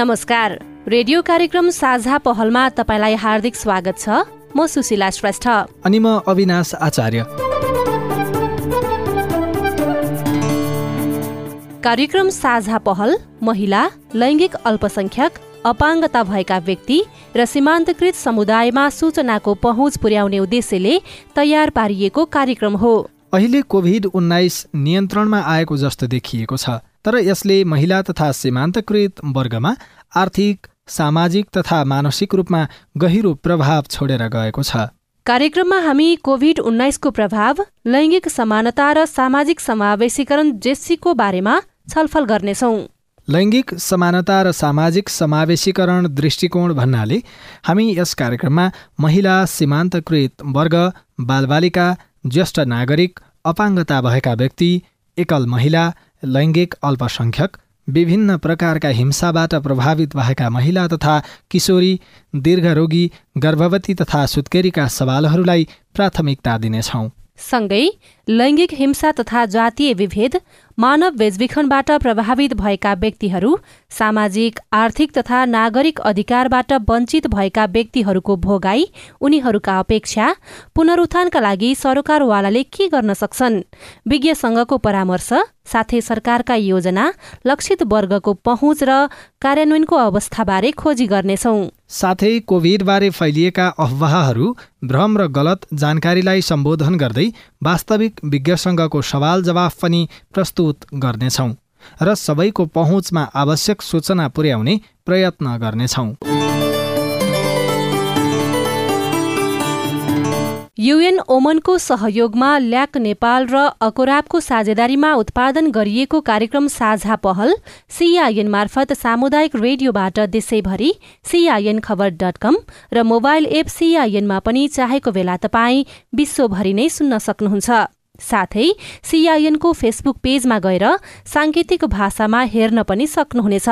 नमस्कार। रेडियो कार्यक्रम साझा पहलमा तपाईलाई हार्दिक स्वागत छ। म सुशीला श्रेष्ठ अनि म अविनाश आचार्य। कार्यक्रम साझा पहल महिला, लैंगिक अल्पसंख्यक, अपाङ्गता भएका व्यक्ति र सीमान्तकृत समुदायमा सूचनाको पहुँच पुर्याउने उद्देश्यले तयार पारिएको कार्यक्रम हो। अहिले कोभिड-19 नियन्त्रणमा आएको जस्तो देखिएको छ, तर यसले महिला तथा सीमान्तकृत वर्गमा आर्थिक, सामाजिक तथा मानसिक रूपमा गहिरो प्रभाव छोडेर गएको छ। कार्यक्रममा हामी कोभिड-19 को प्रभाव, लैंगिक समानता र सामाजिक समावेशीकरण जेस्सीको बारेमा छलफल गर्नेछौँ। लैंगिक समानता र सामाजिक समावेशीकरण दृष्टिकोण भन्नाले हामी यस कार्यक्रममा महिला, सीमान्तकृत वर्ग, बालबालिका, ज्येष्ठ नागरिक, अपाङ्गता भएका व्यक्ति, एकल महिला, लैंगिक अल्पसंख्यक, विभिन्न प्रकारका हिंसाबाट प्रभावित भएका महिला तथा किशोरी, दीर्घरोगी, गर्भवती तथा सुत्केरीका सवालहरूलाई प्राथमिकता दिनेछौँ। सँगै लैंगिक हिंसा तथा जातीय विभेद, मानव बेचबिखनबाट प्रभावित भएका व्यक्तिहरू, सामाजिक, आर्थिक तथा नागरिक अधिकारबाट वञ्चित भएका व्यक्तिहरूको भोगाई, उनीहरूका अपेक्षा, पुनरुत्थानका लागि सरकारवालाले के गर्न सक्छन्, विज्ञसँगको परामर्श, साथै सरकारका योजना, लक्षित वर्गको पहुँच र कार्यान्वयनको अवस्थाबारे खोजी गर्नेछौँ। साथै कोभिडबारे फैलिएका अफवाहहरू, भ्रम र गलत जानकारीलाई सम्बोधन गर्दै वास्तविक विज्ञसँगको सवाल जवाफ पनि प्रस्तुत गर्नेछौँ र सबैको पहुँचमा आवश्यक सूचना पुर्याउने प्रयत्न गर्नेछौँ। UN ओमनको सहयोगमा ल्याक नेपाल र अकोराबको साझेदारीमा उत्पादन गरिएको कार्यक्रम साझा पहल CIN मार्फत सामुदायिक रेडियोबाट देशैभरि CINखबर.com र मोबाइल एप CINमा पनि चाहेको बेला तपाईँ विश्वभरि नै सुन्न सक्नुहुन्छ। साथै CIN को फेसबुक पेजमा गएर साङ्केतिक भाषामा हेर्न पनि सक्नुहुनेछ।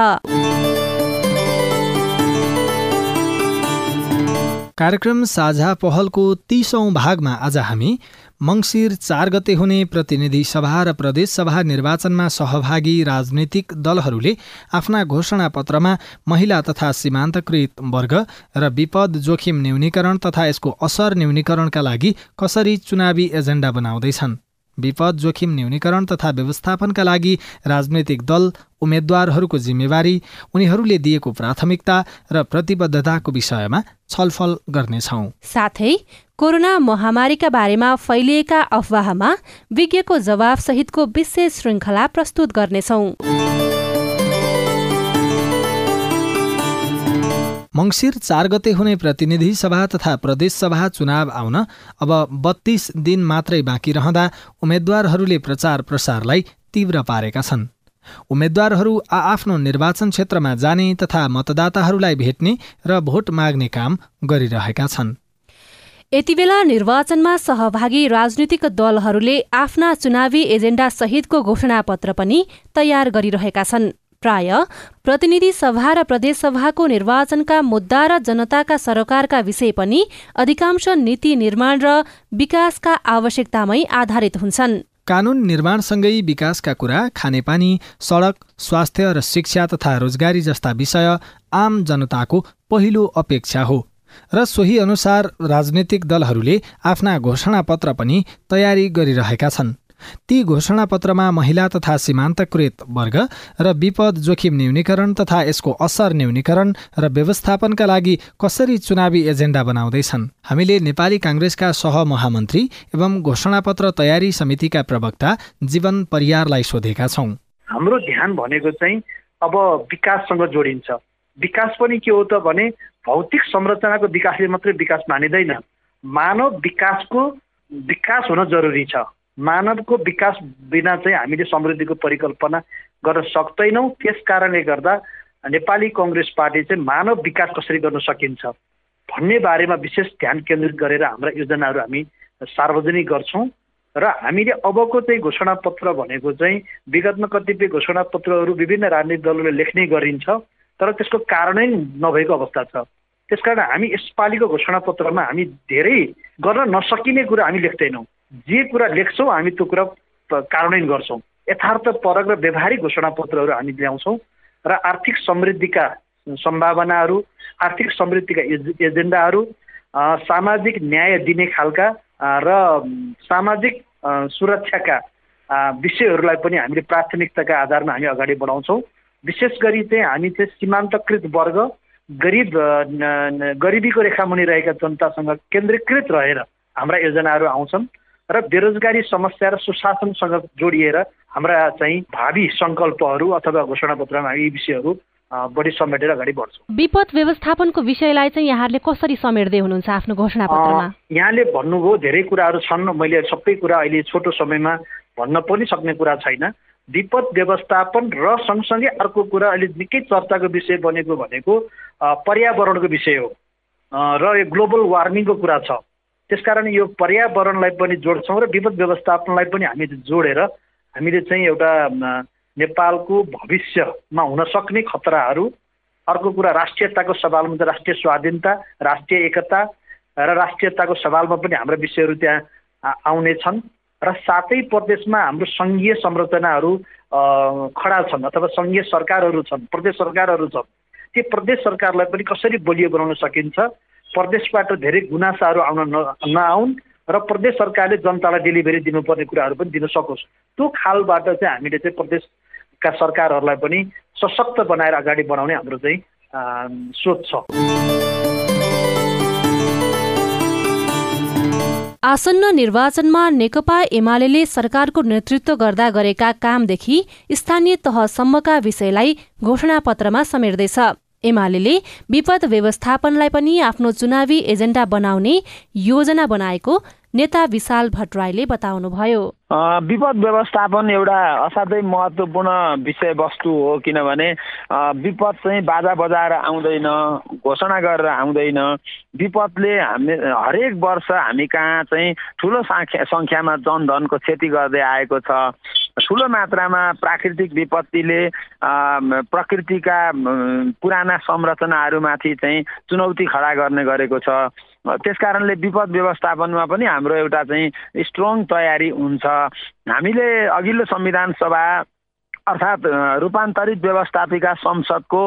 कार्यक्रम साझा पहलको 30औं भागमा आज हामी मङ्सिर 4 गते हुने प्रतिनिधि सभा र प्रदेश सभा निर्वाचनमा सहभागी राजनीतिक दलहरूले आफ्ना घोषणा पत्रमा महिला तथा सीमान्तकृत वर्ग र विपद जोखिम न्यूनीकरण तथा यसको असर न्यूनीकरणका लागि कसरी चुनावी एजेन्डा बनाउँदैछन्, विपद जोखिम न्यूनीकरण तथा व्यवस्थापनका लागि राजनैतिक दल, उम्मेद्वारहरूको जिम्मेवारी, उनीहरूले दिएको प्राथमिकता र प्रतिबद्धताको विषयमा छलफल गर्नेछौँ। साथै कोरोना महामारीका बारेमा फैलिएका अफवाहमा विज्ञको जवाफसहितको विशेष श्रृङ्खला प्रस्तुत गर्नेछौँ। मङ्सिर 4 गते हुने प्रतिनिधि सभा तथा प्रदेश सभा चुनाव आउन अब 32 दिन मात्रै बाँकी रहँदा उम्मेद्वारहरूले प्रचार प्रसारलाई तीव्र पारेका छन्। उम्मेद्वारहरू आआफ्नो निर्वाचन क्षेत्रमा जाने तथा मतदाताहरूलाई भेट्ने र भोट माग्ने काम गरिरहेका छन्। यतिबेला निर्वाचनमा सहभागी राजनीतिक दलहरूले आफ्ना चुनावी एजेन्डा सहितको घोषणापत्र पनि तयार गरिरहेका छन्। प्राय प्रतिनिधि सभा र प्रदेश सभाको निर्वाचनका मुद्दा र जनताका सरकारका विषय पनि अधिकांश नीति निर्माण र विकासका आवश्यकतामै आधारित हुन्छन्। कानून निर्माणसँगै विकासका कुरा, खानेपानी, सडक, स्वास्थ्य र शिक्षा तथा रोजगारी जस्ता विषय आम जनताको पहिलो अपेक्षा हो र सोही अनुसार राजनीतिक दलहरूले आफ्ना घोषणापत्र पनि तयारी गरिरहेका छन्। ती घोषणापत्रमा महिला तथा सीमान्तकृत वर्ग र विपद जोखिम न्यूनीकरण तथा यसको असर न्यूनीकरण र व्यवस्थापनका लागि कसरी चुनावी एजेन्डा बनाउँदैछन्। हामीले नेपाली काङ्ग्रेसका सहमहामन्त्री एवं घोषणापत्र तयारी समितिका प्रवक्ता जीवन परियारलाई सोधेका छौँ। हाम्रो ध्यान भनेको चाहिँ अब विकाससँग जोडिन्छ। विकास पनि के हो त भने भौतिक संरचनाको विकासले मात्रै विकास मानिँदैन। मानव विकासको विकास हुन जरुरी छ। मानवको विकास बिना चाहिँ हामीले समृद्धिको परिकल्पना गर्न सक्दैनौँ। त्यस कारणले गर्दा नेपाली काङ्ग्रेस पार्टी चाहिँ मानव विकास कसरी गर्न सकिन्छ भन्ने बारेमा विशेष ध्यान केन्द्रित गरेर हाम्रा योजनाहरू हामी सार्वजनिक गर्छौँ र हामीले अबको चाहिँ घोषणापत्र भनेको चाहिँ विगतमा कतिपय घोषणापत्रहरू विभिन्न राजनीतिक दलहरूले लेख्ने गरिन्छ तर त्यसको कार्यान्वयन नभएको अवस्था छ। त्यसकारण हामी यसपालिको घोषणापत्रमा हामी धेरै गर्न नसकिने कुरा हामी लेख्दैनौँ। जे कुरा लेख्छौँ हामी त्यो कुरा कार्यान्वयन गर्छौँ। यथार्थपरक र व्यवहारिक घोषणापत्रहरू हामी ल्याउँछौँ र आर्थिक समृद्धिका सम्भावनाहरू, आर्थिक समृद्धिका एजेन्डाहरू, सामाजिक न्याय दिने खालका र सामाजिक सुरक्षाका विषयहरूलाई पनि हामीले प्राथमिकताका आधारमा हामी अगाडि बढाउँछौँ। विशेष गरी चाहिँ हामी चाहिँ सीमान्तकृत वर्ग, गरिबीको रेखामुनि रहेका जनतासँग केन्द्रीकृत रहेर हाम्रा योजनाहरू आउँछन् र बेरोजगारी समस्या र सुशासनसँग जोडिएर हाम्रा चाहिँ भावी सङ्कल्पहरू अथवा घोषणापत्रमा यी विषयहरू बढी समेटेर अगाडि बढ्छौँ। विपद व्यवस्थापनको विषयलाई चाहिँ यहाँहरूले कसरी समेट्दै हुनुहुन्छ आफ्नो घोषणापत्रमा? यहाँले भन्नुभयो धेरै कुराहरू छन्, मैले सबै कुरा अहिले छोटो समयमा भन्न पनि सक्ने कुरा छैन। विपद व्यवस्थापन र सँगसँगै अर्को कुरा अहिले निकै चर्चाको विषय बनेको भनेको पर्यावरणको विषय हो र यो ग्लोबल वार्मिङको कुरा छ। त्यसकारण यो पर्यावरणलाई पनि जोड्छौँ र विपद व्यवस्थापनलाई पनि हामी जोडेर हामीले चाहिँ एउटा नेपालको भविष्यमा हुन सक्ने खतराहरू, अर्को कुरा राष्ट्रियताको सवालमा चाहिँ राष्ट्रिय स्वाधीनता, राष्ट्रिय एकता र राष्ट्रियताको सवालमा पनि हाम्रा विषयहरू त्यहाँ आउने छन् र साथै प्रदेशमा हाम्रो सङ्घीय संरचनाहरू खडा छन् अथवा सङ्घीय सरकारहरू छन्, प्रदेश सरकारहरू छन्। त्यो प्रदेश सरकारलाई पनि कसरी बलियो बनाउन सकिन्छ, प्रदेशबाट धेरै गुनासाहरू आउन नआउन् र प्रदेश सरकारले जनतालाई डेलिभरी दिनुपर्ने कुराहरू पनि दिन सकोस्। त्यो खालबाट चाहिँ हामीले चाहिँ प्रदेशका सरकारहरूलाई पनि सशक्त बनाएर अगाडि बढाउने हाम्रो चाहिँ सोच छ। आसन्न निर्वाचनमा नेकपा एमाले सरकारको नेतृत्व गर्दा गरेका कामदेखि स्थानीय तहसम्मका विषयलाई घोषणापत्रमा समेट्दैछ। एमाले विपद व्यवस्थापनलाई पनि आफ्नो चुनावी एजेन्डा बनाउने योजना बनाएको नेता विशाल भट्टराईले बताउनुभयो। विपद व्यवस्थापन एउटा असाध्यै महत्त्वपूर्ण विषयवस्तु हो, किनभने विपद चाहिँ बाजा बजाएर आउँदैन, घोषणा गरेर आउँदैन। विपदले हरेक वर्ष हामी कहाँ चाहिँ ठुलो सङ्ख्यामा जनधनको क्षति गर्दै आएको छ। ठुलो मात्रामा प्राकृतिक विपत्तिले प्रकृतिका पुराना संरचनाहरूमाथि चाहिँ चुनौती खडा गर्ने गरेको छ। त्यसकारणले विपद व्यवस्थापनमा पनि हाम्रो एउटा चाहिँ स्ट्रङ तयारी हुन्छ। हामीले अघिल्लो संविधान सभा अर्थात् रूपान्तरित व्यवस्थापिका संसदको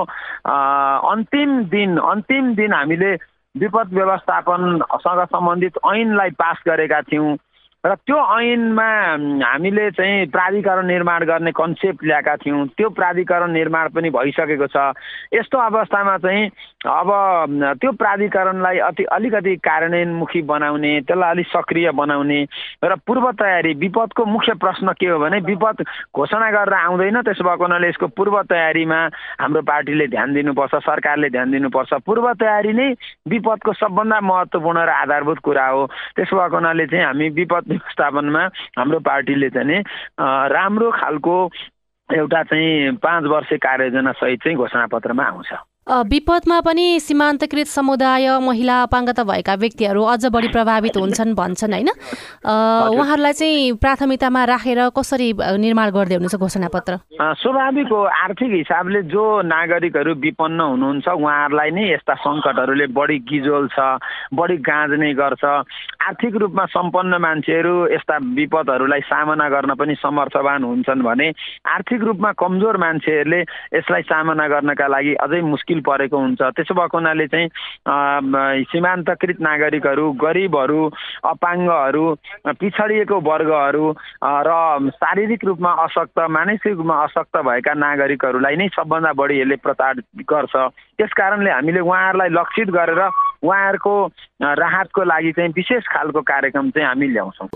अन्तिम दिन हामीले विपद व्यवस्थापनसँग सम्बन्धित ऐनलाई पास गरेका थियौँ र त्यो ऐनमा हामीले चाहिँ प्राधिकरण निर्माण गर्ने कन्सेप्ट ल्याएका थियौँ। त्यो प्राधिकरण निर्माण पनि भइसकेको छ। यस्तो अवस्थामा चाहिँ अब त्यो प्राधिकरणलाई अलिकति कार्यान्वयनमुखी बनाउने, त्यसलाई अलिक सक्रिय बनाउने र पूर्व तयारी। विपदको मुख्य प्रश्न के हो भने विपद घोषणा गरेर आउँदैन, त्यसो भएको हुनाले यसको पूर्व तयारीमा हाम्रो पार्टीले ध्यान दिनुपर्छ, सरकारले ध्यान दिनुपर्छ। पूर्व तयारी नै विपदको सबभन्दा महत्त्वपूर्ण र आधारभूत कुरा हो। त्यसो भएको हुनाले चाहिँ हामी विपद व्यवस्थापनमा हाम्रो पार्टीले चाहिँ राम्रो खालको एउटा चाहिँ 5 वर्षे कार्ययोजना सहित चाहिँ घोषणापत्रमा आउँछ। विपदमा पनि सीमान्तकृत समुदाय, महिला, अपाङ्गता भएका व्यक्तिहरू अझ बढी प्रभावित हुन्छन् भन्छन् होइन? उहाँहरूलाई चाहिँ प्राथमिकतामा राखेर कसरी निर्माण गर्दै हुनुहुन्छ घोषणापत्र? स्वाभाविक हो, आर्थिक हिसाबले जो नागरिकहरू विपन्न हुनुहुन्छ उहाँहरूलाई नै यस्ता सङ्कटहरूले बढी गिजोल छ, बढी गाँज्ने गर्छ। आर्थिक रूपमा सम्पन्न मान्छेहरू यस्ता विपदहरूलाई सामना गर्न पनि समर्थवान हुन्छन् भने आर्थिक रूपमा कमजोर मान्छेहरूले यसलाई सामना गर्नका लागि अझै मुस्किल परेको हुन्छ। त्यसो भएको हुनाले चाहिँ सीमान्तकृत नागरिकहरू, गरिबहरू, अपाङ्गहरू, पिछडिएको वर्गहरू र शारीरिक रूपमा अशक्त, मानसिक रूपमा अशक्त भएका नागरिकहरूलाई नै सबभन्दा बढी यसले प्रताडित गर्छ। त्यस कारणले हामीले उहाँहरूलाई लक्षित गरेर उहाँहरूको राहतको लागि चाहिँ विशेष खालको कार्यक्रम चाहिँ हामी ल्याउँछौँ।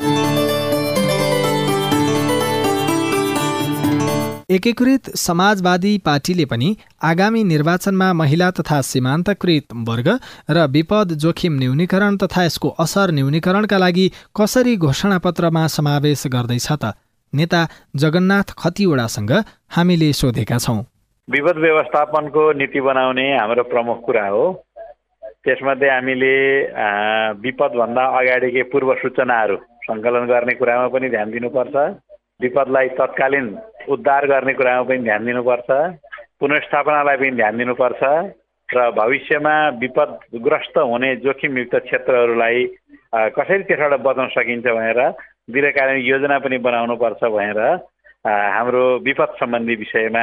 एकीकृत समाजवादी पार्टीले पनि आगामी निर्वाचनमा महिला तथा सीमान्तकृत वर्ग र विपद जोखिम न्यूनीकरण तथा यसको असर न्यूनीकरणका लागि कसरी घोषणापत्रमा समावेश गर्दैछ त नेता जगन्नाथ खतिवडासँग हामीले सोधेका छौँ। विपद व्यवस्थापनको नीति बनाउने हाम्रो प्रमुख कुरा हो। त्यसमध्ये हामीले विपदभन्दा अगाडिकै पूर्व सूचनाहरू सङ्कलन गर्ने कुरामा पनि ध्यान दिनुपर्छ। विपदलाई तत्कालीन उद्धार गर्ने कुरामा पनि ध्यान दिनुपर्छ। पुनर्स्थापनालाई पनि ध्यान दिनुपर्छ र भविष्यमा विपदग्रस्त हुने जोखिमयुक्त क्षेत्रहरूलाई कसरी त्यसबाट बचाउन सकिन्छ भनेर दीर्घकालीन योजना पनि बनाउनुपर्छ भनेर हाम्रो विपद सम्बन्धी विषयमा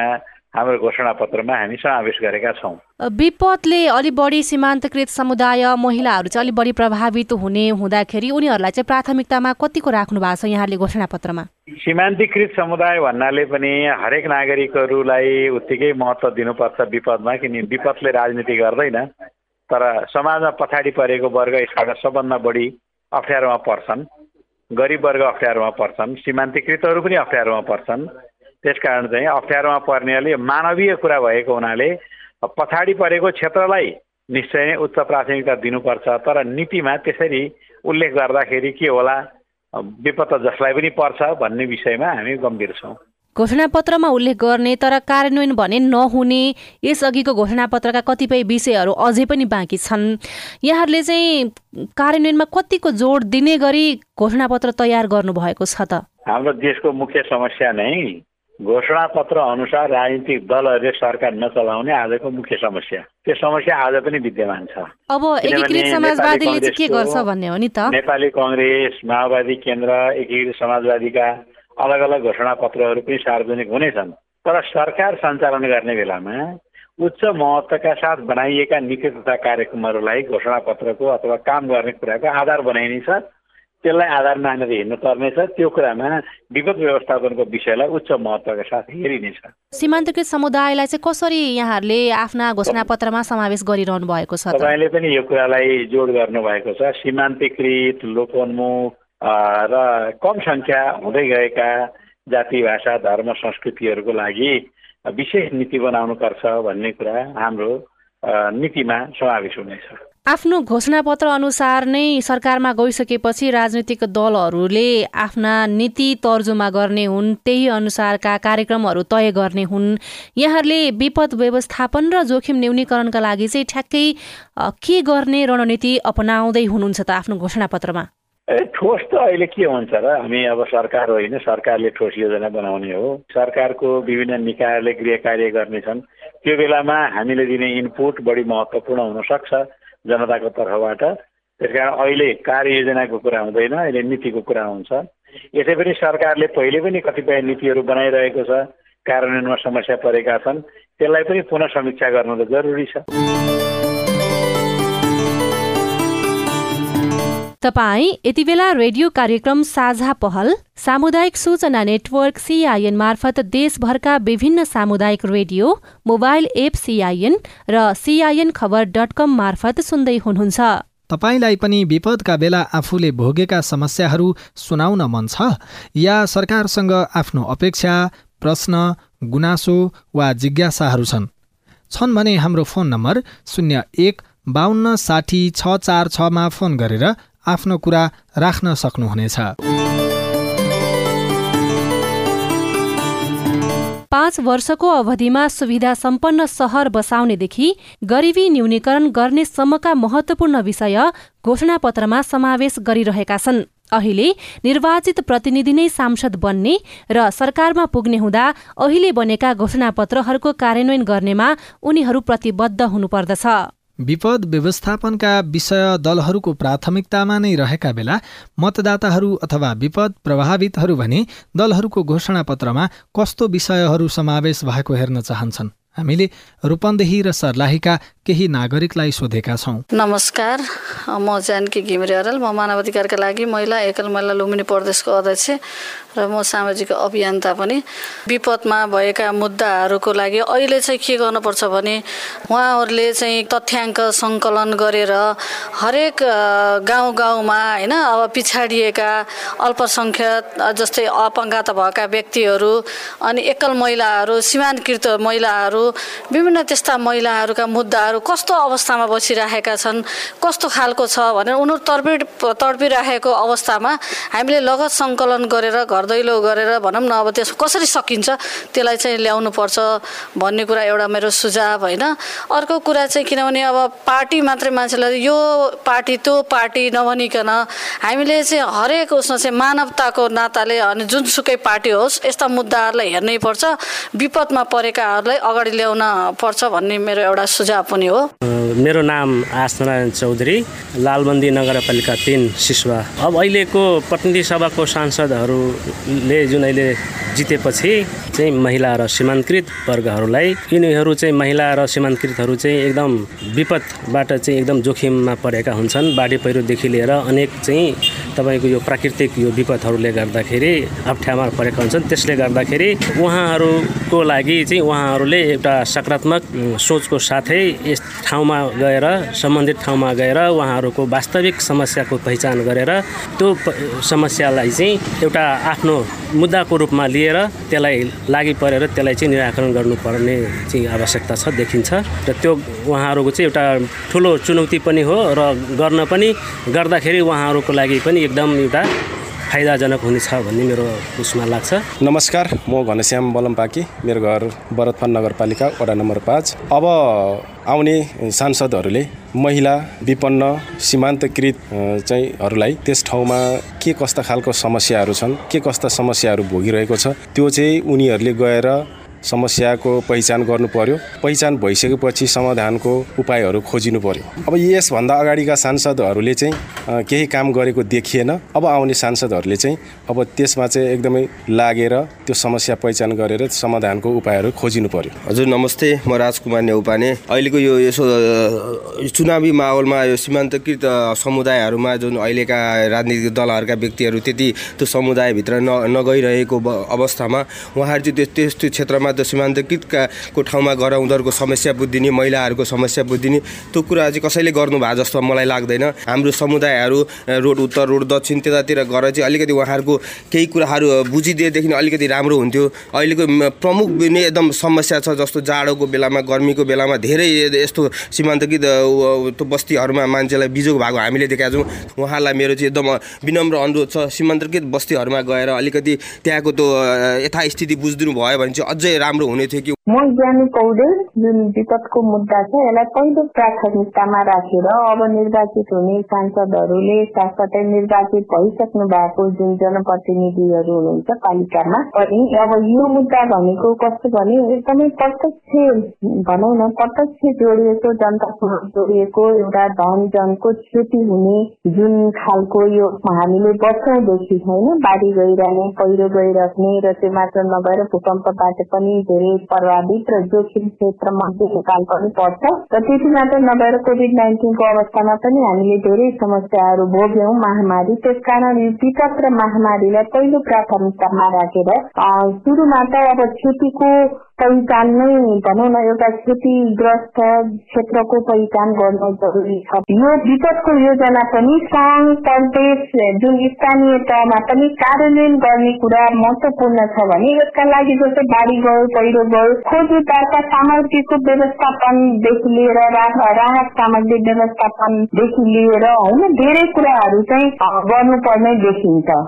हाम्रो घोषणापत्रमा हामी समावेश गरेका छौँ। विपदले अलि बढी सीमान्तकृत समुदाय महिलाहरू चाहिँ अलि बढी प्रभावित हुँदाखेरि उनीहरूलाई चाहिँ प्राथमिकतामा कतिको राख्नु भएको छ यहाँहरूले घोषणापत्रमा? सीमान्तकृत समुदाय भन्नाले पनि हरेक नागरिकहरूलाई उत्तिकै महत्त्व दिनुपर्छ विपदमा, किनकि विपदले राजनीति गर्दैन। तर समाजमा पछाडि परेको वर्ग यसबाट सबभन्दा बढी अप्ठ्यारोमा पर्छन्, गरिब वर्ग अप्ठ्यारोमा पर्छन्, सीमान्तकृतहरू पनि अप्ठ्यारोमा पर्छन्। त्यसकारण चाहिँ अप्ठ्यारोमा पर्नेले मानवीय कुरा भएको हुनाले पछाडि परेको क्षेत्रलाई निश्चय नै उच्च प्राथमिकता दिनुपर्छ। तर नीतिमा त्यसरी उल्लेख गर्दाखेरि के होला, विपद जसलाई पनि पर्छ भन्ने विषयमा हामी गम्भीर छौँ। घोषणापत्रमा उल्लेख गर्ने तर कार्यान्वयन भने नहुने यसअघिको घोषणापत्रका कतिपय विषयहरू अझै पनि बाँकी छन्। यहाँहरूले चाहिँ कार्यान्वयनमा कतिको जोड दिने गरी घोषणापत्र तयार गर्नुभएको छ त? हाम्रो देशको मुख्य समस्या नै घोषणापत्र अनुसार राजनीतिक दलहरूले सरकार नचलाउने आजको मुख्य समस्या। त्यो समस्या आज पनि विद्यमान छ। अब एकीकृत समाजवादीले चाहिँ के गर्छ भन्ने हो नि त। नेपाली कांग्रेस, माओवादी केन्द्र, एकीकृत समाजवादीका अलग अलग घोषणापत्रहरू पनि सार्वजनिक हुनेछन्। तर सरकार सञ्चालन गर्ने बेलामा उच्च महत्त्वका साथ बनाइएका नीति तथा कार्यक्रमहरूलाई घोषणापत्रको अथवा काम गर्ने कुराको आधार बनाइनेछ, त्यसलाई आधार मानेर हिँड्नुपर्नेछ। त्यो कुरामा विपद व्यवस्थापनको विषयलाई उच्च महत्त्वका साथ हेरिनेछ। सीमान्तकृत समुदायलाई चाहिँ कसरी यहाँहरूले आफ्ना घोषणापत्रमा समावेश गरिरहनु भएको छ? तपाईँले पनि यो कुरालाई जोड गर्नुभएको छ। सीमान्तकृत, लोकोन्मुख र कम सङ्ख्या हुँदै गएका जाति, भाषा, धर्म, संस्कृतिहरूको लागि विशेष नीति बनाउनुपर्छ भन्ने कुरा हाम्रो नीतिमा समावेश हुनेछ। आफ्नो घोषणापत्र अनुसार नै सरकारमा गइसकेपछि राजनीतिक दलहरूले आफ्ना नीति तर्जुमा गर्ने हुन्, त्यही अनुसारका कार्यक्रमहरू तय गर्ने हुन्। यहाँहरूले विपद व्यवस्थापन र जोखिम न्यूनीकरणका लागि चाहिँ ठ्याक्कै के गर्ने रणनीति अपनाउँदै हुनुहुन्छ त आफ्नो घोषणापत्रमा? ठोस त अहिले के हुन्छ र, हामी अब सरकार होइन, सरकारले ठोस योजना बनाउने हो। सरकारको विभिन्न निकायहरूले गृह कार्य गर्नेछन्। त्यो बेलामा हामीले दिने इनपुट बढी महत्त्वपूर्ण हुनसक्छ जनताको तर्फबाट। त्यसकारण अहिले कार्ययोजनाको कुरा हुँदैन, अहिले नीतिको कुरा हुन्छ। यसै पनि सरकारले पहिले पनि कतिपय नीतिहरू बनाइरहेको छ, कार्यान्वयनमा समस्या परेका छन्, त्यसलाई पनि पुनः समीक्षा गर्नु त जरुरी छ। तपाईँ यति बेला रेडियो कार्यक्रम साझा पहल सामुदायिक सूचना नेटवर्क CIN मार्फत देशभरका विभिन्न सामुदायिक रेडियो, मोबाइल एप CIN र CINखबर.com मार्फत सुन्दै हुनुहुन्छ। तपाईलाई पनि विपदका बेला आफूले भोगेका समस्याहरू सुनाउन मन छ या सरकारसँग आफ्नो अपेक्षा, प्रश्न, गुनासो वा जिज्ञासाहरू छन् भने हाम्रो फोन नम्बर 01 52 60 646 मा फोन गरेर आफ्नो कुरा राख्न सक्नुहुनेछ। 5 वर्षको अवधिमा सुविधा सम्पन्न सहर बसाउनेदेखि गरिबी न्यूनीकरण गर्नेसम्मका महत्त्वपूर्ण विषय घोषणापत्रमा समावेश गरिरहेका छन्। अहिले निर्वाचित प्रतिनिधि नै सांसद बन्ने र सरकारमा पुग्ने हुँदा अहिले बनेका घोषणापत्रहरूको कार्यान्वयन गर्नेमा उनीहरू प्रतिबद्ध हुनुपर्दछ। विपद व्यवस्थापनका विषय दलहरूको प्राथमिकतामा नै रहेका बेला मतदाताहरू अथवा विपद प्रभावितहरू भने दलहरूको घोषणापत्रमा कस्तो विषयहरू समावेश भएको हेर्न चाहन्छन्? हामीले रूपन्देही र सर्लाहीका केही नागरिकलाई सोधेका छौँ। नमस्कार, म जानकी घिमिरे अर्याल। म मानवाधिकारका लागि महिला एकल महिला लुम्बिनी प्रदेशको अध्यक्ष र म सामाजिक अभियन्ता पनि। विपदमा भएका मुद्दाहरूको लागि अहिले चाहिँ के गर्नुपर्छ भने उहाँहरूले चाहिँ तथ्याङ्क सङ्कलन गरेर हरेक गाउँ गाउँमा होइन, अब पिछाडिएका अल्पसङ्ख्यक जस्तै अपङ्गता भएका व्यक्तिहरू अनि एकल महिलाहरू, सीमान्तकृत महिलाहरू, विभिन्न त्यस्ता महिलाहरूका मुद्दाहरू कस्तो अवस्थामा बसिरहेका छन्, कस्तो खालको छ भनेर उनीहरू तडपिराखेको अवस्थामा हामीले लगत सङ्कलन गरेर घर दैलो गरेर भनौँ न, अब त्यस कसरी सकिन्छ त्यसलाई चाहिँ ल्याउनुपर्छ भन्ने कुरा एउटा मेरो सुझाव होइन। अर्को कुरा चाहिँ किनभने अब पार्टी मात्रै मान्छेलाई यो पार्टी त्यो पार्टी नभनिकन हामीले चाहिँ हरेक उसमा चाहिँ मानवताको नाताले अनि जुनसुकै पार्टी होस् यस्ता मुद्दाहरूलाई हेर्नै पर्छ, विपदमा परेकाहरूलाई अगाडि ल्याउन पर्छ भन्ने मेरो एउटा सुझाव पनि हो। मेरो नाम आसनारायण चौधरी, लालबन्दी नगरपालिका 3 सिसुवा। अब अहिलेको प्रतिनिधि सभाको सांसदहरू ले जुन अहिले जितेपछि चाहिँ महिला र सीमान्तकृत वर्गहरूलाई यिनीहरू चाहिँ महिला र सीमान्तकृतहरू चाहिँ एकदम विपदबाट चाहिँ एकदम जोखिममा परेका हुन्छन्। बाढी पहिरोदेखि लिएर अनेक चाहिँ तपाईँको यो प्राकृतिक यो विपदहरूले गर्दाखेरि अप्ठ्यारोमा परेका हुन्छन्। त्यसले गर्दाखेरि उहाँहरूको लागि चाहिँ उहाँहरूले एउटा सकारात्मक सोचको साथै यस ठाउँमा गएर सम्बन्धित ठाउँमा गएर उहाँहरूको वास्तविक समस्याको पहिचान गरेर त्यो समस्यालाई चाहिँ एउटा आफ्नो मुद्दाको रूपमा लिएर त्यसलाई लागि परेर त्यसलाई चाहिँ निराकरण गर्नुपर्ने चाहिँ आवश्यकता छ देखिन्छ र त्यो उहाँहरूको चाहिँ एउटा ठुलो चुनौती पनि हो र गर्न पनि गर्दाखेरि उहाँहरूको लागि पनि एकदम एउटा फाइदाजनक हुनेछ भन्ने मेरो उसमा लाग्छ। नमस्कार, म घनश्याम बलमपाकी, मेरो घर भरतपुर नगरपालिका वडा नम्बर 5। अब आउने सांसदहरूले महिला विपन्न सीमान्तकृत चाहिँहरूलाई त्यस ठाउँमा के कस्ता खालको समस्याहरू छन्, के कस्ता समस्याहरू भोगिरहेको छ त्यो चाहिँ उनीहरूले गएर समस्याको पहिचान गर्नु पर्यो। पहिचान भइसकेपछि समाधानको उपायहरू खोजिनु पर्यो। अब यसभन्दा अगाडिका सांसदहरूले चाहिँ केही काम गरेको देखिएन। अब आउने सांसदहरूले चाहिँ अब त्यसमा चाहिँ एकदमै लागेर त्यो समस्या पहिचान गरेर समाधानको उपायहरू खोजिनु पर्यो। हजुर नमस्ते, म राजकुमार नेउपाने। अहिलेको यो यसो चुनावी माहौलमा यो सीमान्तकृत समुदायहरूमा जुन अहिलेका राजनीतिक दलहरूका व्यक्तिहरू त्यति त्यो समुदायभित्र नगइरहेको अवस्थामा उहाँहरू चाहिँ त्यस्तो क्षेत्रमा त्यो सीमान्तकृतको ठाउँमा गएर उनीहरूको समस्या बुझिदिने, महिलाहरूको समस्या बुझिदिने त्यो कुरा चाहिँ कसैले गर्नु भएको जस्तो मलाई लाग्दैन। हाम्रो समुदायहरू रोड उत्तर रोड दक्षिण त्यतातिर गएर चाहिँ अलिकति उहाँहरूको केही कुराहरू बुझिदिएदेखि अलिकति राम्रो हुन्थ्यो। अहिलेको प्रमुख नै एकदम समस्या छ, जस्तो जाडोको बेलामा गर्मीको बेलामा धेरै यस्तो सीमान्तकृत त्यो बस्तीहरूमा मान्छेलाई बिजोग भएको हामीले देखेका छौँ। उहाँलाई मेरो चाहिँ एकदम विनम्र अनुरोध छ, सीमान्तकृत बस्तीहरूमा गएर अलिकति त्यहाँको त्यो यथास्थिति बुझिदिनु भयो भने चाहिँ अझै राम्रो हुने थियो कि। म ज्ञानी पौडेल, जुन विपदको मुद्दा छ यसलाई पहिलो प्राथमिकतामा राखेर अब निर्वाचित हुने सांसदहरूले साथसाथै निर्वाचित भइसक्नु भएको जुन जनप्रतिनिधिहरू हुनुहुन्छ पालिकामा पनि अब यो मुद्दा भनेको कस्तो भने एकदमै प्रत्यक्ष भनौँ न प्रत्यक्ष जोडिएको जनतासँग जोडिएको एउटा धन जनको क्षति हुने जुन खालको यो हामीले वर्षौँदेखि होइन बाढी गइरहने, पहिरो गइराख्ने र त्यो मात्र नभएर भूकम्पबाट पनि धेरै प्रभावित र जोखिम क्षेत्र मध्य नेपाल पनि पर्छ र त्यति मात्र नभएर कोभिड-19 को अवस्थामा पनि हामीले धेरै समस्याहरू भोग्यौं, महामारी। त्यसकारण यो विपद र महामारीलाई पहिलो प्राथमिकतामा राखेर सुरुमा त अब क्षतिको पहिचान नै भनौँ न एउटा क्षतिग्रस्त क्षेत्रको पहिचान गर्न जरुरी छ। यो विपदको योजना पनि सङ्घ प्रदेश जुन स्थानीय तहमा पनि कार्यान्वयन गर्ने कुरा महत्त्वपूर्ण छ भने यसका लागि जस्तै बाढी गयो, पहिरो गयो, खोज उद्धारका सामग्रीको व्यवस्थापनदेखि लिएर राहत सामग्री व्यवस्थापनदेखि लिएर होइन धेरै कुराहरू चाहिँ गर्नुपर्ने देखिन्छ।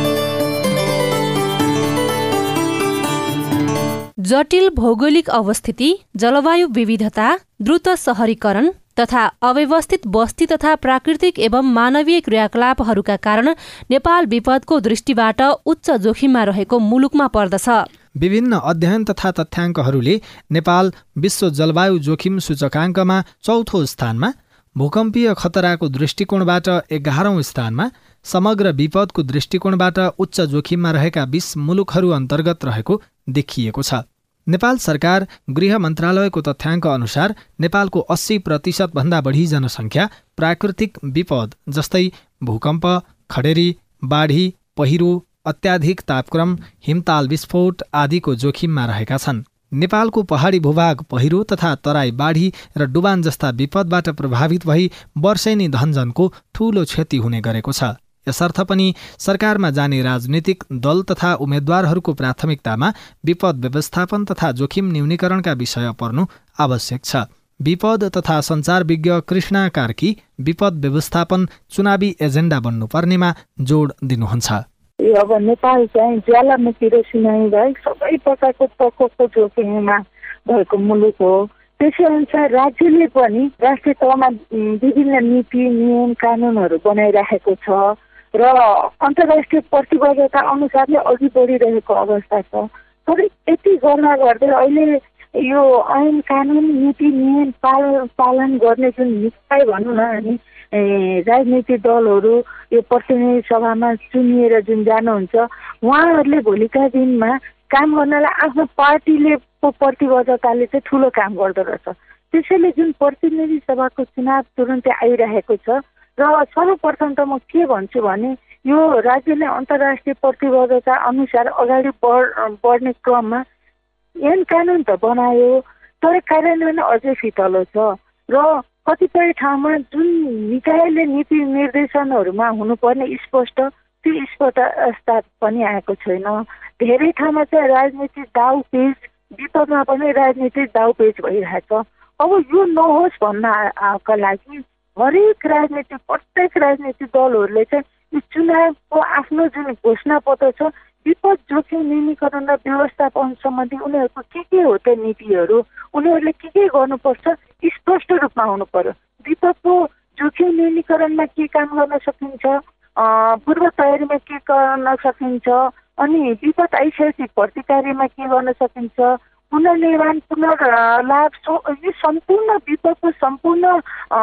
जटिल भौगोलिक अवस्थिति, जलवायु विविधता, द्रुत शहरीकरण तथा अव्यवस्थित बस्ती तथा प्राकृतिक एवं मानवीय क्रियाकलापहरूका कारण नेपाल विपदको दृष्टिबाट उच्च जोखिममा रहेको मुलुकमा पर्दछ। विभिन्न अध्ययन तथा तथ्याङ्कहरूले नेपाल विश्व जलवायु जोखिम सूचकाङ्कमा 4औं स्थानमा, भूकम्पीय खतराको दृष्टिकोणबाट 11औं स्थानमा, समग्र विपदको दृष्टिकोणबाट उच्च जोखिममा रहेका 20 मुलुकहरू अन्तर्गत रहेको देखिएको छ। नेपाल सरकार गृह मन्त्रालयको तथ्याङ्क अनुसार नेपालको 80% भन्दा बढी जनसङ्ख्या प्राकृतिक विपद जस्तै भूकम्प, खडेरी, बाढी, पहिरो, अत्याधिक तापक्रम, हिमताल विस्फोट आदिको जोखिममा रहेका छन्। नेपालको पहाडी भूभाग पहिरो तथा तराई बाढी र डुबान जस्ता विपदबाट प्रभावित भई वर्षेनी धनजनको ठूलो क्षति हुने गरेको छ। यसर्थ पनि सरकारमा जाने राजनीतिक दल तथा उम्मेद्वारहरूको प्राथमिकतामा विपद व्यवस्थापन तथा जोखिम न्यूनीकरणका विषय पर्नु आवश्यक छ। विपद तथा सञ्चार विज्ञ कृष्णा कार्की विपद व्यवस्थापन चुनावी एजेन्डा बन्नुपर्नेमा जोड दिनुहुन्छ। अब नेपाल चाहिँ ज्वालामुखी र सुनामी बाहेक सबै प्रकारको प्रकोपको जोखिममा भएको मुलुक हो। त्यसै अनुसार राज्यले पनि राष्ट्रिय तहमा विभिन्न नीति नियम कानुनहरू बनाइराखेको छ र अन्तर्राष्ट्रिय प्रतिबद्धता अनुसारले अघि बढिरहेको अवस्था छ। तर यति गर्दा गर्दै अहिले यो ऐन कानुन नीति नियम पालन गर्ने जुन निकाय भनौँ न हामी राजनीतिक दलहरू यो प्रतिनिधि सभामा चुनिएर जुन जानुहुन्छ उहाँहरूले भोलिका दिनमा काम गर्नलाई आफ्नो पार्टीले प्रतिबद्धताले चाहिँ ठुलो काम गर्दो रहेछ। त्यसैले जुन प्रतिनिधि सभाको चुनाव तुरुन्तै आइरहेको छ र सर्वप्रथम त म के भन्छु भने यो राज्यले अन्तर्राष्ट्रिय प्रतिबद्धता अनुसार अगाडि बढ्ने क्रममा ऐन कानुन त बनायो तर कार्यान्वयन अझै फितलो छ र कतिपय ठाउँमा जुन निकायले नीति निर्देशनहरूमा हुनुपर्ने स्पष्ट त्यो स्पष्टता पनि आएको छैन। धेरै ठाउँमा चाहिँ राजनीतिक दाउपेच विपदमा पनि राजनीतिक दाउपेच भइरहेछ। अब यो नहोस् भन्नका लागि हरेक प्रत्येक राजनीतिक दलहरूले चाहिँ यो चुनावको आफ्नो जुन घोषणापत्र छ विपद जोखिम न्यूनीकरण र व्यवस्थापन सम्बन्धी उनीहरूको के हो त नीतिहरू उनीहरूले के गर्नुपर्छ स्पष्ट रूपमा हुनु पर्यो। विपदको जोखिम न्यूनीकरणमा के काम गर्न सकिन्छ, पूर्व तयारीमा के गर्न सकिन्छ, अनि विपद आइसकेपछि प्रतिकार्यमा के गर्न सकिन्छ, पुनर्निर्माण पुनर्लाभ यो सम्पूर्ण विपदको सम्पूर्ण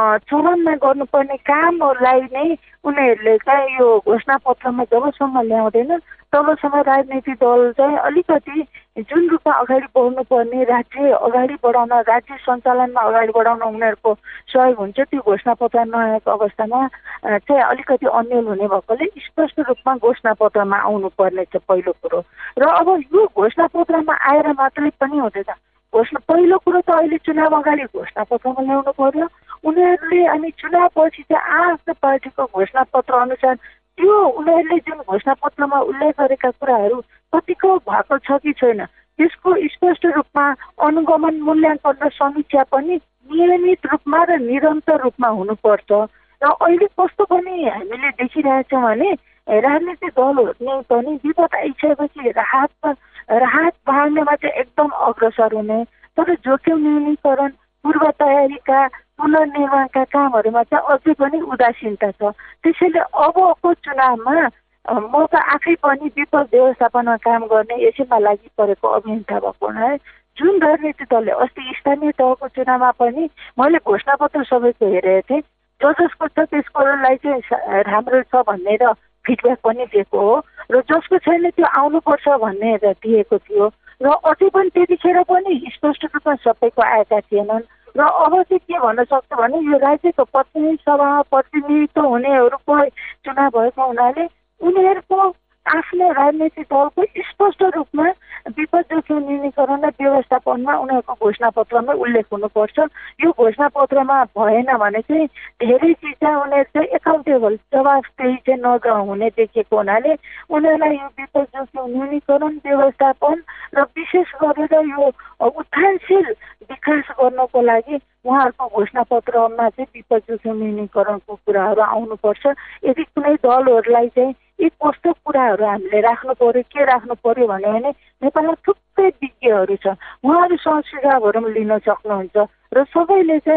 चरणमा गर्नुपर्ने कामहरूलाई नै उनीहरूले चाहिँ यो घोषणापत्रमा जबसम्म ल्याउँदैन तबसम्म राजनीतिक दल चाहिँ अलिकति जुन रूपमा अगाडि बढ्नुपर्ने राज्य अगाडि बढाउन राज्य सञ्चालनमा अगाडि बढाउन उनीहरूको सहयोग हुन्छ त्यो घोषणापत्र नआएको अवस्थामा चाहिँ अलिकति अन्यल हुने भएकोले स्पष्ट रूपमा घोषणापत्रमा आउनुपर्ने छ पहिलो कुरो। र अब यो घोषणापत्रमा आएर मात्रै पनि हुँदैन। पहिलो कुरो त अहिले चुनाव अगाडि घोषणापत्रमा ल्याउनु पर्यो। उनीहरूले अनि चुनावपछि चाहिँ आफ्नो पार्टीको घोषणापत्र अनुसार त्यो उनीहरूले जुन घोषणापत्रमा उल्लेख गरेका कुराहरू कतिको भएको छ कि छैन त्यसको स्पष्ट रूपमा अनुगमन मूल्याङ्कन र समीक्षा पनि नियमित रूपमा र निरन्तर रूपमा हुनुपर्छ। र अहिले कस्तो पनि हामीले देखिरहेछौँ भने राजनीतिक दलहरूले पनि विपद आइसकेपछि राहत बाँड्नेमा चाहिँ एकदम अग्रसर हुने तर जोखिम न्यूनीकरण पूर्व तयारीका पुनर्निर्माणका कामहरूमा चाहिँ अझै पनि उदासीनता छ। त्यसैले अबको चुनावमा म त आफै पनि विपद व्यवस्थापनमा काम गर्ने यसैमा लागि परेको अभियन्ता भएको हुनाले जुन राजनीतिक दलले अस्ति स्थानीय तहको चुनावमा पनि मैले घोषणापत्र सबैको हेरेको थिएँ जसको छ त्यसकोलाई चाहिँ राम्रो छ भनेर फिडब्याक पनि दिएको हो र जसको छैन त्यो आउनुपर्छ भन्ने दिएको थियो र अझै पनि त्यतिखेर पनि स्पष्ट रूपमा सबैको आएका थिएनन्। र अब चाहिँ के भन्न सक्छ भने यो राज्यको प्रतिनिधि सभामा प्रतिनिधित्व हुनेहरूको चुनाव भएको हुनाले उनीहरूको आफ्नो राजनीतिक दलको स्पष्ट रूपमा विपद जोखिम न्यूनीकरण र व्यवस्थापनमा उनीहरूको घोषणापत्रमा उल्लेख हुनुपर्छ। यो घोषणापत्रमा भएन भने चाहिँ धेरै चिज चाहिँ उनीहरू चाहिँ एकाउन्टेबल जवाफदेही चाहिँ नहुने देखिएको हुनाले उनीहरूलाई यो विपद जोखिम न्यूनीकरण व्यवस्थापन र विशेष गरेर यो उत्थानशील विकास गर्नको लागि उहाँहरूको घोषणापत्रमा चाहिँ विपद जोखिम न्यूनीकरणको कुराहरू आउनुपर्छ। यदि कुनै दलहरूलाई चाहिँ यी कस्तो कुराहरू हामीले राख्नु पर्यो के राख्नु पर्यो भन्यो भने नेपालमा थुप्रै विज्ञहरू छ उहाँहरूसँग सुझावहरू पनि लिन सक्नुहुन्छ र सबैले चाहिँ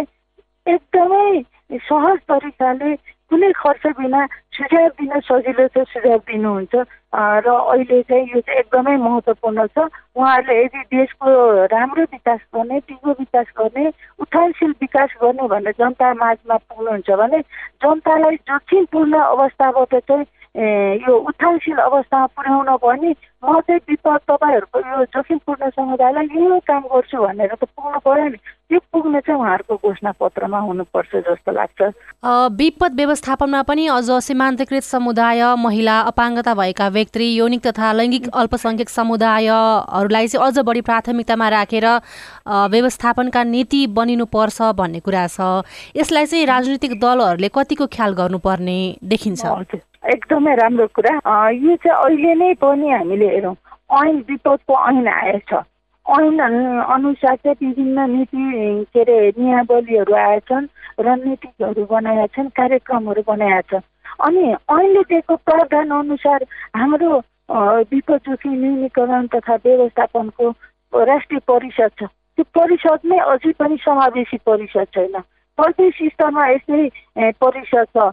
एकदमै सहज तरिकाले कुनै खर्च बिना सुझाव दिन सजिलो छ सुझाव दिनुहुन्छ र अहिले चाहिँ यो चाहिँ एकदमै महत्त्वपूर्ण छ। उहाँहरूले यदि देशको राम्रो विकास गर्ने टिको विकास गर्ने उत्थानशील विकास गर्ने भनेर जनता माझमा पुग्नुहुन्छ भने जनतालाई जोखिमपूर्ण अवस्थाबाट चाहिँ यो उत्थानशील अवस्थामा पुर्याउन पनि म चाहिँ विपद तपाईँहरूको यो जोखिमपूर्ण समुदायलाई यो काम गर्छु भनेर त पुग्नु पर्यो नि त्यो पुग्न चाहिँ उहाँहरूको घोषणापत्रमा हुनुपर्छ जस्तो लाग्छ। विपद व्यवस्थापनमा पनि अझ सीमान्तकृत समुदाय महिला अपाङ्गता भएका व्यक्ति यौनिक तथा लैङ्गिक अल्पसङ्ख्यक समुदायहरूलाई चाहिँ अझ बढी प्राथमिकतामा राखेर व्यवस्थापनका नीति बनिनुपर्छ भन्ने कुरा छ। यसलाई चाहिँ राजनीतिक दलहरूले कतिको ख्याल गर्नुपर्ने देखिन्छ? एकदमै राम्रो कुरा। यो चाहिँ अहिले नै पनि हामीले हेरौँ ऐन विपदको ऐन आएछ ऐन अनुसार चाहिँ विभिन्न नीति के अरे नियमावलीहरू आएछन् रणनीतिहरू बनाएका छन् कार्यक्रमहरू बनाएका छ अनि ऐनले दिएको प्रावधान अनुसार हाम्रो विपद जोखिम न्यूनीकरण तथा व्यवस्थापनको राष्ट्रिय परिषद छ त्यो परिषदमै अझै पनि समावेशी परिषद छैन। प्रदेश स्तरमा यस्तै परिषद छ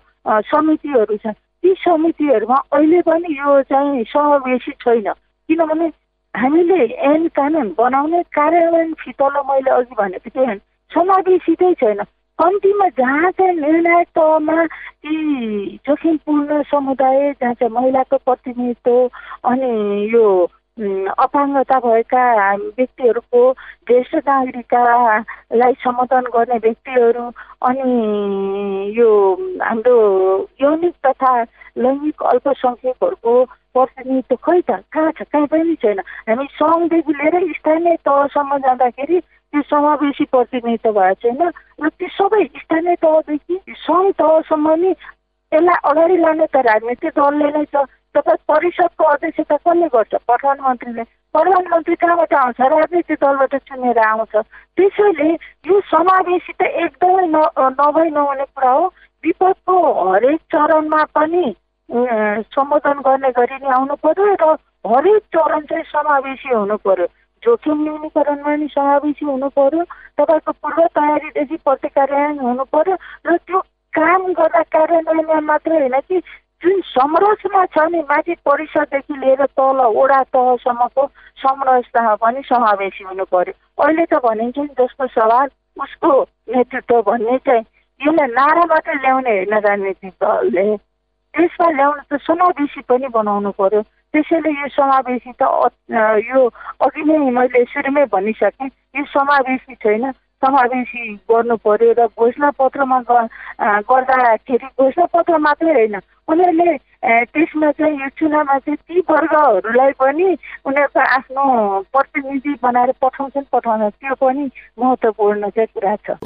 समितिहरू छन् ती समितिहरूमा अहिले पनि यो चाहिँ समावेशी छैन किनभने हामीले ऐन कानुन बनाउने कार्यान्वयन फितलो मैले अघि भनेको थिएँ समावेशितै छैन। कम्तीमा जहाँ चाहिँ निर्णायक तहमा ती जोखिमपूर्ण समुदाय जहाँ चाहिँ महिलाको प्रतिनिधित्व अनि यो अपाङ्गता भएका व्यक्तिहरूको ज्येष्ठ नागरिकलाई सम्बोधन गर्ने व्यक्तिहरू अनि यो हाम्रो यौनिक तथा लैङ्गिक अल्पसङ्ख्यकहरूको प्रतिनिधित्व खै त कहाँ छ? कहीँ पनि छैन। हामी सङ्घदेखि लिएर स्थानीय तहसम्म जाँदाखेरि त्यो समावेशी प्रतिनिधित्व भएको छैन र ती सबै स्थानीय तहदेखि सङ्घ तहसम्म नि यसलाई अगाडि लाने त राजनीतिक दलले नै छ। तपाईँ परिषदको अध्यक्षता कसले गर्छ? प्रधानमन्त्रीले। प्रधानमन्त्री कहाँबाट आउँछ? राजनीतिक दलबाट चुनेर आउँछ। त्यसैले यो समावेशी त एकदमै नभई नहुने कुरा हो। विपदको हरेक चरणमा पनि सम्बोधन गर्ने गरी नै आउनु पर्यो र हरेक चरण चाहिँ समावेशी हुनु पर्यो। जोखिम न्यूनीकरणमा नि समावेशी हुनु पर्यो। तपाईँको पूर्व तयारीदेखि प्रतिकार्यान्वयन हुनु पर्यो र त्यो काम गर्दा कार्यान्वयनमा मात्रै होइन कि जुन संरचना छ नि माथि परिषददेखि लिएर तल वडा तहसम्मको संरचनामा पनि समावेशी हुनु पर्यो। अहिले त भनिन्छ नि जसको सवाल उसको नेतृत्व भन्ने चाहिँ यसलाई नारा मात्रै ल्याउने होइन राजनीतिक दलले, त्यसमा ल्याउनु त समावेशी पनि बनाउनु पर्यो। त्यसैले यो समावेशी त यो अघि नै मैले सुरुमै भनिसकेँ यो समावेशी छैन। समावेशी गर्नु पर्यो र घोषणापत्रमा गर्दाखेरि घोषणापत्र मात्रै होइन उनीहरूले त्यसमा चाहिँ यो चुनावमा चाहिँ ती वर्गहरूलाई पनि उनीहरूको आफ्नो प्रतिनिधि बनाएर पठाउन त्यो पनि महत्त्वपूर्ण चाहिँ कुरा छ।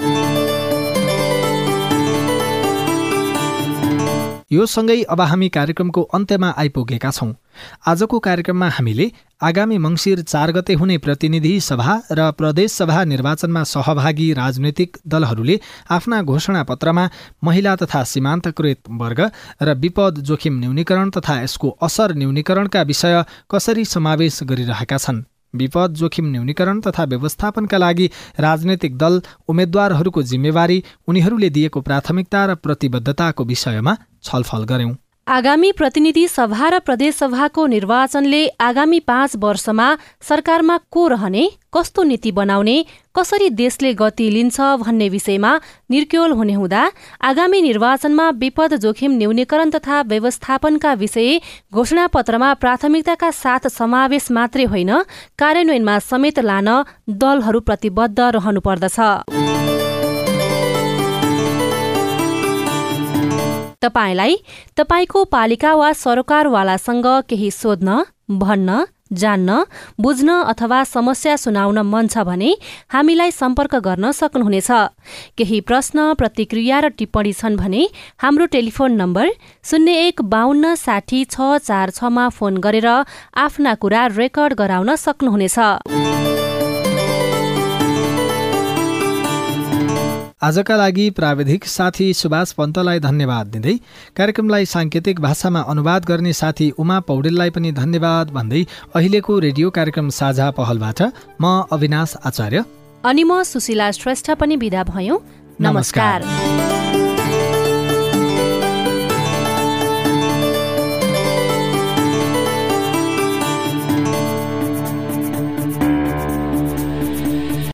यो सँगै अब हामी कार्यक्रमको अन्त्यमा आइपुगेका छौं। आजको कार्यक्रममा हामीले आगामी मङ्सिर 4 गते हुने प्रतिनिधि सभा र प्रदेश सभा निर्वाचनमा सहभागी राजनैतिक दलहरूले आफ्ना घोषणापत्रमा महिला तथा सीमान्तकृत वर्ग र विपद जोखिम न्यूनीकरण तथा यसको असर न्यूनीकरणका विषय कसरी समावेश गरिरहेका छन्। विपद जोखिम न्यूनीकरण तथा व्यवस्थापनका लागि राजनैतिक दल उम्मेद्वारहरूको जिम्मेवारी, उनीहरूले दिएको प्राथमिकता र प्रतिबद्धताको विषयमा छलफल गर्यौं। आगामी प्रतिनिधि सभा र प्रदेश सभाको निर्वाचनले आगामी 5 वर्षमा सरकारमा को रहने, कस्तो नीति बनाउने, कसरी देशले गति लिन्छ भन्ने विषयमा निर्क्योल हुने हुँदा आगामी निर्वाचनमा विपद जोखिम न्यूनीकरण तथा व्यवस्थापनका विषय घोषणापत्रमा प्राथमिकताका साथ समावेश मात्रै होइन कार्यान्वयनमा समेत लान दलहरू प्रतिबद्ध रहनुपर्दछ। तपाईलाई तपाईको पालिका वा सरकारवालासँग केही सोध्न, भन्न, जान्न, बुझ्न अथवा समस्या सुनाउन मन छ भने हामीलाई सम्पर्क गर्न सक्नुहुनेछ। केही प्रश्न, प्रतिक्रिया र टिप्पणी छन् भने हाम्रो टेलिफोन नम्बर 0152 60 646 मा फोन गरेर आफ्ना कुरा रेकर्ड गराउन सक्नुहुनेछ। आजका लागि प्राविधिक साथी सुभाष पन्तलाई धन्यवाद दिँदै कार्यक्रमलाई सांकेतिक भाषामा अनुवाद गर्ने साथी उमा पौडेललाई पनि धन्यवाद भन्दै अहिलेको रेडियो कार्यक्रम साझा पहलबाट म अविनाश आचार्य अनि म सुशीला श्रेष्ठ पनि बिदा भयौं। नमस्कार।